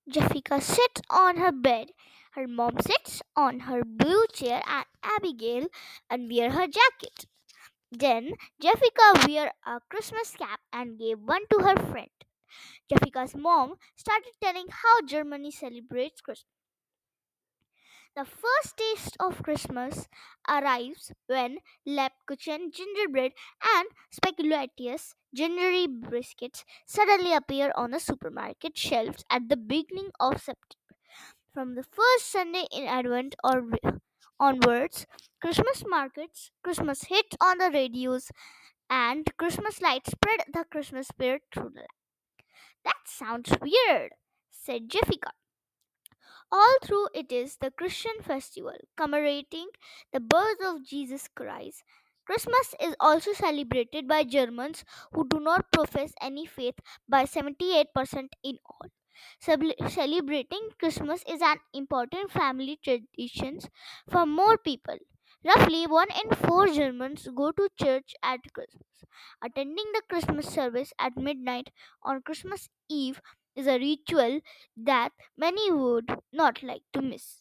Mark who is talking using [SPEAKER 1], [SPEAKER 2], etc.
[SPEAKER 1] Jessica sits on her bed, her mom sits on her blue chair, and Abigail unwear her jacket. Then Jessica wear a Christmas cap and gave one to her friend. Jessica's mom started telling how Germany celebrates Christmas. The first taste of Christmas arrives when Lebkuchen gingerbread and speculaceous gingery biscuits suddenly appear on the supermarket shelves at the beginning of September. From the first Sunday in Advent or onwards, Christmas markets, Christmas hits on the radios, and Christmas lights spread the Christmas spirit through the land. That sounds weird, said Jessica. All through it is the Christian festival commemorating the birth of Jesus Christ. Christmas is also celebrated by Germans who do not profess any faith by 78% in all. Celebrating Christmas is an important family tradition for more people. Roughly 1 in 4 Germans go to church at Christmas. Attending the Christmas service at midnight on Christmas Eve is a ritual that many would not like to miss.